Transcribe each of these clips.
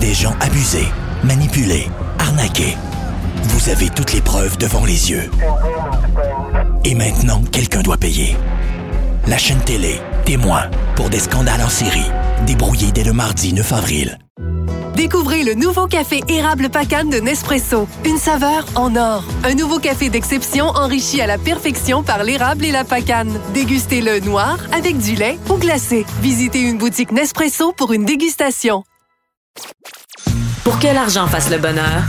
des gens abusés, manipulés, arnaqués. Vous avez toutes les preuves devant les yeux. Et maintenant, quelqu'un doit payer. La chaîne télé, témoin, pour des scandales en série, débrouillés dès le mardi 9 avril. Découvrez le nouveau café érable Pacane de Nespresso. Une saveur en or. Un nouveau café d'exception enrichi à la perfection par l'érable et la pacane. Dégustez-le noir, avec du lait ou glacé. Visitez une boutique Nespresso pour une dégustation. Pour que l'argent fasse le bonheur,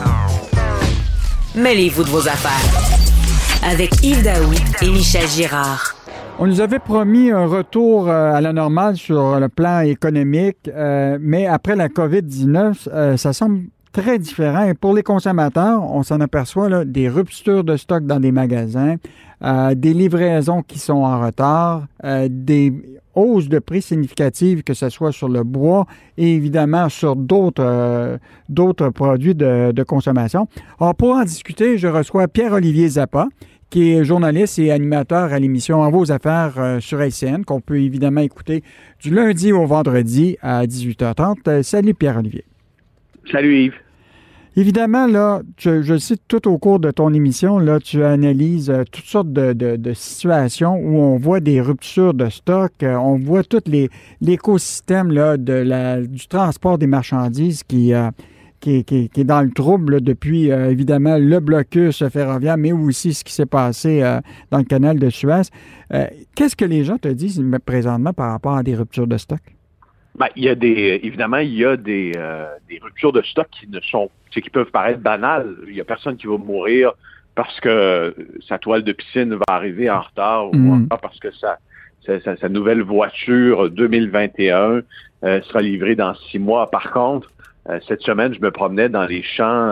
mêlez-vous de vos affaires. Avec Yves Daoui et Michel Girard. On nous avait promis un retour à la normale sur le plan économique, mais après la COVID-19, ça semble très différent. Et pour les consommateurs, on s'en aperçoit là, des ruptures de stock dans des magasins, des livraisons qui sont en retard, des hausses de prix significatives, que ce soit sur le bois et évidemment sur d'autres produits de consommation. Alors, pour en discuter, je reçois Pierre-Olivier Zappa, qui est journaliste et animateur à l'émission En vos affaires sur LCN, qu'on peut évidemment écouter du lundi au vendredi à 18h30. Salut Pierre-Olivier. Salut Yves. Évidemment, là, je sais tout au cours de ton émission, là, tu analyses toutes sortes de situations où on voit des ruptures de stock, on voit tout l'écosystème là, du transport des marchandises qui est dans le trouble là, depuis, évidemment, le blocus ferroviaire, mais aussi ce qui s'est passé dans le canal de Suez. Qu'est-ce que les gens te disent présentement par rapport à des ruptures de stock? Ben, il y a des ruptures de stock qui peuvent paraître banales. Il n'y a personne qui va mourir parce que sa toile de piscine va arriver en retard ou encore parce que sa nouvelle voiture 2021 sera livrée dans 6 mois. Par contre, cette semaine, je me promenais dans les champs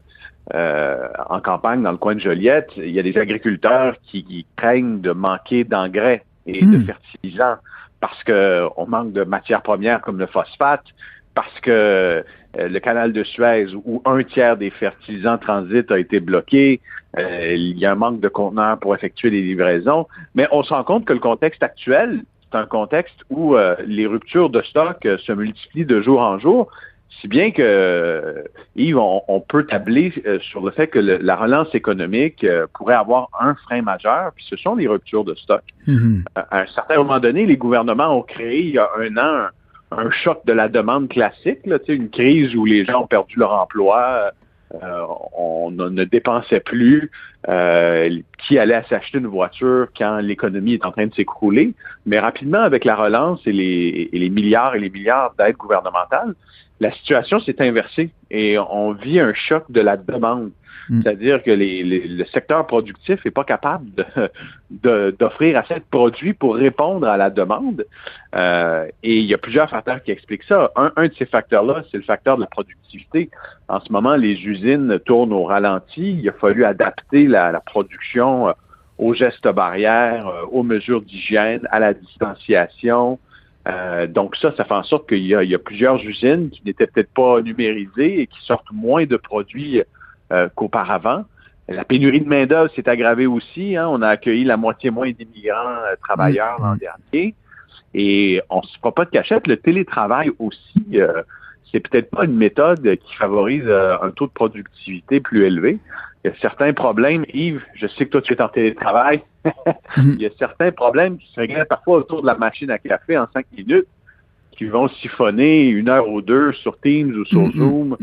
en campagne, dans le coin de Joliette. Il y a des agriculteurs qui craignent de manquer d'engrais et de fertilisants parce qu'on manque de matières premières comme le phosphate, parce que le canal de Suez, où 1/3 des fertilisants transit a été bloqué, il y a un manque de conteneurs pour effectuer les livraisons. Mais on se rend compte que le contexte actuel, c'est un contexte où les ruptures de stock se multiplient de jour en jour. Si bien que, Yves, on peut tabler sur le fait que la relance économique pourrait avoir un frein majeur, puis ce sont les ruptures de stock. À un certain moment donné, les gouvernements ont créé, il y a 1 an, un choc de la demande classique, là, une crise où les gens ont perdu leur emploi, on ne dépensait plus, qui allait s'acheter une voiture quand l'économie est en train de s'écrouler. Mais rapidement, avec la relance et les milliards et les milliards d'aides gouvernementales, la situation s'est inversée et on vit un choc de la demande. C'est-à-dire que le secteur productif n'est pas capable d'offrir assez de produits pour répondre à la demande. Et il y a plusieurs facteurs qui expliquent ça. Un de ces facteurs-là, c'est le facteur de la productivité. En ce moment, les usines tournent au ralenti. Il a fallu adapter la production aux gestes barrières, aux mesures d'hygiène, à la distanciation. Donc ça fait en sorte qu'il y a plusieurs usines qui n'étaient peut-être pas numérisées et qui sortent moins de produits qu'auparavant. La pénurie de main-d'œuvre s'est aggravée aussi. On a accueilli la moitié moins d'immigrants travailleurs l'an dernier. Et on ne se fera pas de cachette. Le télétravail aussi, c'est peut-être pas une méthode qui favorise un taux de productivité plus élevé. Il y a certains problèmes. Yves, je sais que toi, tu es en télétravail. Il y a certains problèmes qui se règlent parfois autour de la machine à café en 5 minutes, qui vont siphonner 1 heure ou 2 sur Teams ou sur Zoom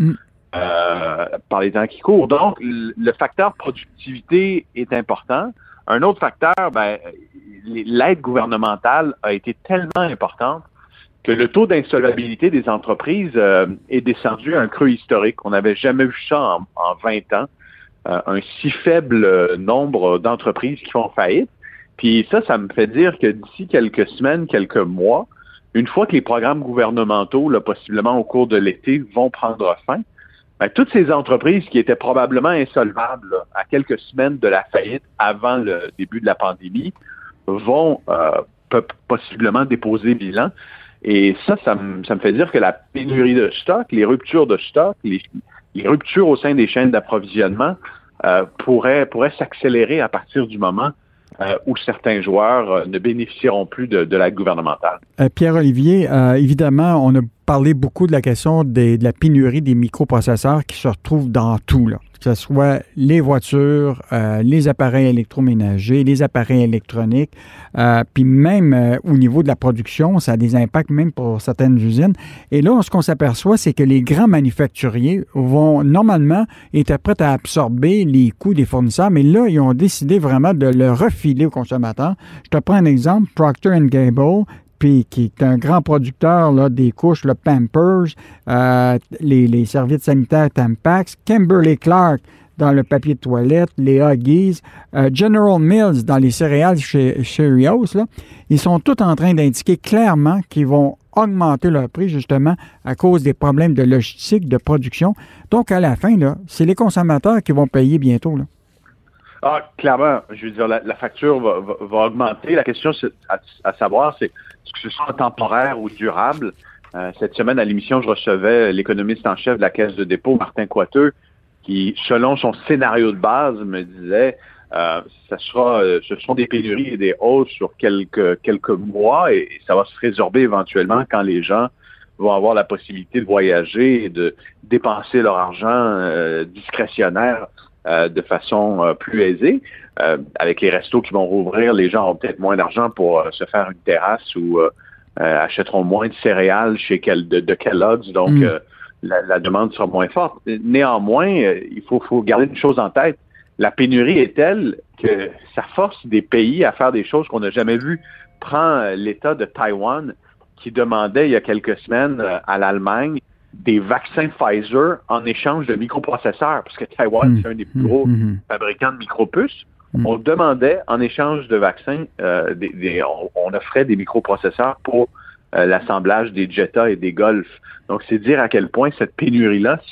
par les temps qui courent. Donc, le facteur productivité est important. Un autre facteur, l'aide gouvernementale a été tellement importante que le taux d'insolvabilité des entreprises est descendu à un creux historique. On n'avait jamais vu ça en 20 ans. Un si faible nombre d'entreprises qui font faillite. Puis ça me fait dire que d'ici quelques semaines, quelques mois, une fois que les programmes gouvernementaux, là, possiblement au cours de l'été, vont prendre fin, toutes ces entreprises qui étaient probablement insolvables là, à quelques semaines de la faillite avant le début de la pandémie vont possiblement déposer bilan. Et ça me fait dire que la pénurie de stock, les ruptures de stock, les ruptures au sein des chaînes d'approvisionnement pourraient s'accélérer à partir du moment où certains joueurs ne bénéficieront plus de l'aide gouvernementale. Pierre-Olivier, évidemment, on a parlé beaucoup de la question de la pénurie des microprocesseurs qui se retrouvent dans tout, là. Que ce soit les voitures, les appareils électroménagers, les appareils électroniques, puis même au niveau de la production, ça a des impacts même pour certaines usines. Et là, ce qu'on s'aperçoit, c'est que les grands manufacturiers vont normalement être prêts à absorber les coûts des fournisseurs, mais là, ils ont décidé vraiment de le refiler aux consommateurs. Je te prends un exemple, Procter & Gamble, puis qui est un grand producteur là, des couches, le Pampers, les serviettes sanitaires Tampax, Kimberly-Clark dans le papier de toilette, les Huggies, General Mills dans les céréales Cheerios, là, ils sont tous en train d'indiquer clairement qu'ils vont augmenter leur prix justement à cause des problèmes de logistique, de production. Donc, à la fin, là, c'est les consommateurs qui vont payer bientôt, là. Ah, clairement, je veux dire, la facture va augmenter. La question c'est à savoir, c'est est-ce que ce soit temporaire ou durable? Cette semaine, à l'émission, je recevais l'économiste en chef de la Caisse de dépôt, Martin Coiteux, qui, selon son scénario de base, me disait ce sont des pénuries et des hausses sur quelques mois et ça va se résorber éventuellement quand les gens vont avoir la possibilité de voyager et de dépenser leur argent discrétionnaire de façon plus aisée. Avec les restos qui vont rouvrir, les gens auront peut-être moins d'argent pour se faire une terrasse ou achèteront moins de céréales chez de Kellogg's, donc la demande sera moins forte. Néanmoins, il faut garder une chose en tête. La pénurie est telle que ça force des pays à faire des choses qu'on n'a jamais vues. Prends l'État de Taïwan qui demandait il y a quelques semaines à l'Allemagne des vaccins Pfizer en échange de microprocesseurs, parce que Taïwan, c'est un des plus gros fabricants de micropuces. On demandait, en échange de vaccins, on offrait des microprocesseurs pour l'assemblage des Jetta et des Golf. Donc, c'est dire à quel point ces pénuries-là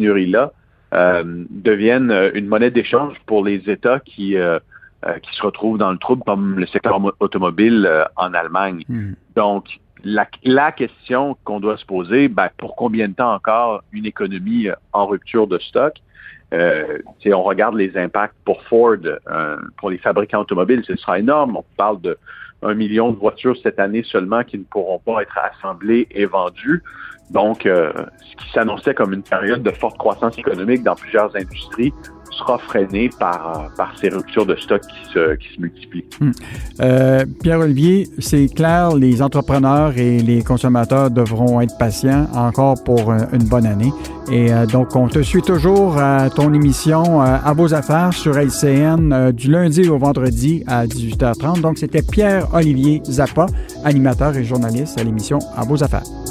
deviennent une monnaie d'échange pour les États qui se retrouvent dans le trouble, comme le secteur automobile en Allemagne. Donc, la question qu'on doit se poser, pour combien de temps encore une économie en rupture de stock? On regarde les impacts pour Ford, pour les fabricants automobiles, ce sera énorme. On parle de 1 million de voitures cette année seulement qui ne pourront pas être assemblées et vendues. Donc, ce qui s'annonçait comme une période de forte croissance économique dans plusieurs industries sera freiné par ces ruptures de stock qui se multiplient. Pierre-Olivier, c'est clair, les entrepreneurs et les consommateurs devront être patients encore pour une bonne année. Et donc, on te suit toujours à ton émission À vos affaires sur LCN du lundi au vendredi à 18h30. Donc, c'était Pierre-Olivier Zappa, animateur et journaliste à l'émission À vos affaires.